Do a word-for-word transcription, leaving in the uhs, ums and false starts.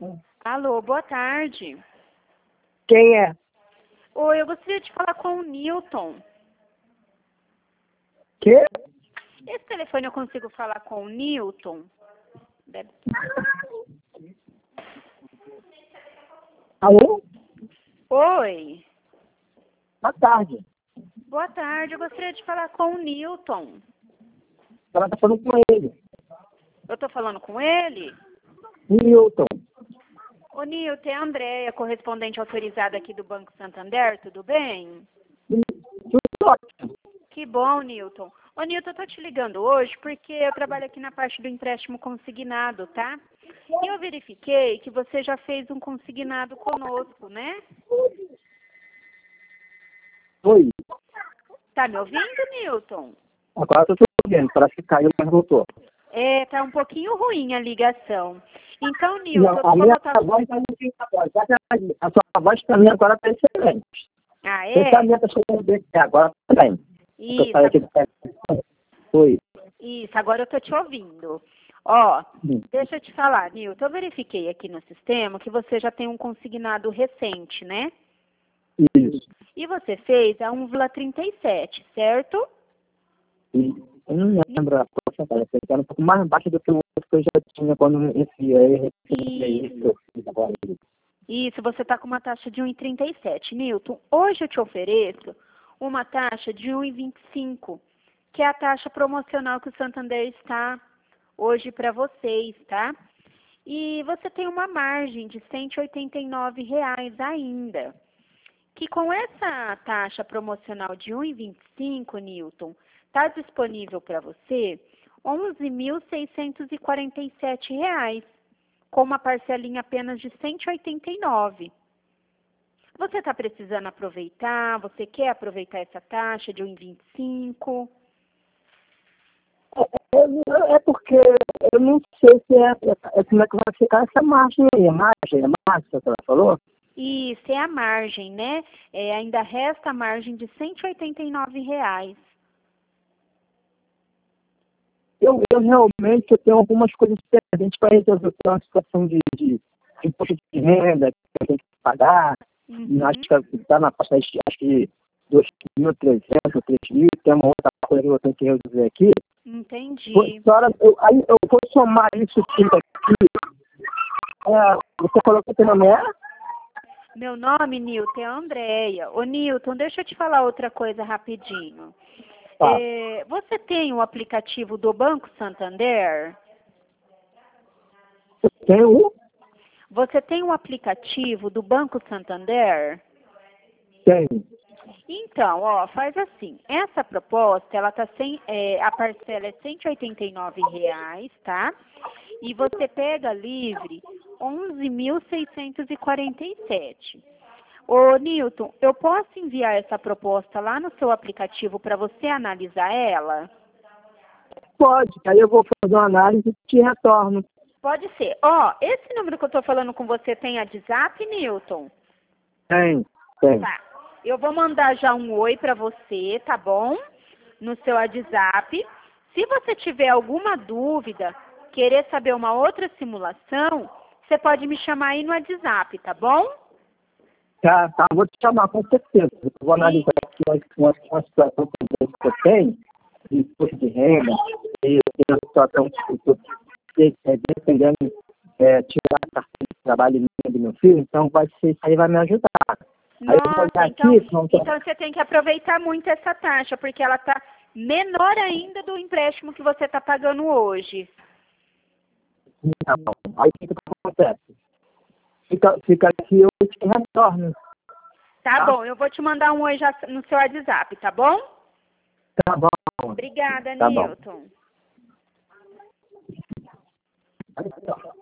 Alô, boa tarde. Quem é? Oi, eu gostaria de falar com o Newton. Que? Esse telefone eu consigo falar com o Newton? Deve... Alô? Oi, Boa tarde. boa tarde. Eu gostaria de falar com o Newton. Ela tá falando com ele. Eu tô falando com ele? Newton. Ô, Newton, é a Andréia, correspondente autorizada aqui do Banco Santander, tudo bem? Tudo ótimo. Que bom, Newton. Ô, Newton, eu tô te ligando hoje porque eu trabalho aqui na parte do empréstimo consignado, tá? E eu verifiquei que você já fez um consignado conosco, né? Oi. Tá me ouvindo, Newton? Agora eu tô ouvindo. Parece que caiu, mas voltou. É, tá um pouquinho ruim a ligação. Então, Não, Newton, a como minha eu tava... voz tá muito agora. A sua voz pra mim agora tá excelente. Ah, Você é? também tá chegando bem. Agora tá bem. Eu Isso, falei aqui do telefone. Oi. isso, agora eu tô te ouvindo. Ó, Hum. deixa eu te falar, Newton, eu verifiquei aqui no sistema que você já tem um consignado recente, né? Isso. E você fez a um vírgula trinta e sete, certo? E eu não lembro a porcentagem. Era um pouco mais baixo do que o outro que eu já tinha quando eu enfiei isso que eu fiz agora. Isso, você está com uma taxa de um vírgula trinta e sete. Newton, hoje eu te ofereço uma taxa de um vírgula vinte e cinco, que é a taxa promocional que o Santander está hoje para vocês, tá? E você tem uma margem de cento e oitenta e nove reais ainda, que com essa taxa promocional de um vírgula vinte e cinco, Newton, está disponível para você onze mil seiscentos e quarenta e sete reais, com uma parcelinha apenas de cento e oitenta e nove. Você está precisando aproveitar? Você quer aproveitar essa taxa de um vírgula vinte e cinco? É, é porque eu não sei se é, é como é que vai ficar essa margem aí. A margem, a margem que ela falou? Isso, é a margem, né? É, ainda resta a margem de cento e oitenta e nove reais. Eu, eu realmente eu tenho algumas coisas pendentes para resolver uma situação de, de imposto de renda que eu tenho que pagar. Uhum. Acho que está na faixa de acho que dois mil e trezentos, três mil, tem uma outra coisa que eu tenho que resolver aqui. Entendi. Senhora, eu, aí eu vou somar isso tudo aqui. É, você falou que seu nome é? Meu nome, Newton, é Andréia. Ô, Newton, deixa eu te falar outra coisa rapidinho. Tá. É, você tem o aplicativo do Banco Santander? Tem um? Você tem o aplicativo do Banco Santander? Tem. Então, ó, faz assim. Essa proposta, ela tá sem, é, a parcela é cento e oitenta e nove reais, tá? E você pega livre onze mil seiscentos e quarenta e sete. Ô, Newton, eu posso enviar essa proposta lá no seu aplicativo para você analisar ela? Pode, aí eu vou fazer uma análise e te retorno. Pode ser. Ó, esse número que eu tô falando com você tem WhatsApp, Newton? Tem, tem. Tá. Eu vou mandar já um oi para você, tá bom? No seu WhatsApp. Se você tiver alguma dúvida, querer saber uma outra simulação, você pode me chamar aí no WhatsApp, tá bom? Tá, tá, vou te chamar com certeza. Eu vou analisar aqui uma, uma, uma situação que eu tenho, de imposto de renda, e eu tenho a situação que eu estou dependendo é, tirar a carteira de trabalho minha do meu filho, então vai ser, isso aí vai me ajudar. Aí eu vou Nossa, olhar então, aqui, vamos então você tem que aproveitar muito essa taxa, porque ela está menor ainda do empréstimo que você está pagando hoje. tá bom. Aí o que que acontece? Fica, fica aqui, eu te retorno. Tá, Tá. bom, eu vou te mandar um oi já no seu WhatsApp, tá bom? Tá bom. Obrigada, Tá bom. Newton.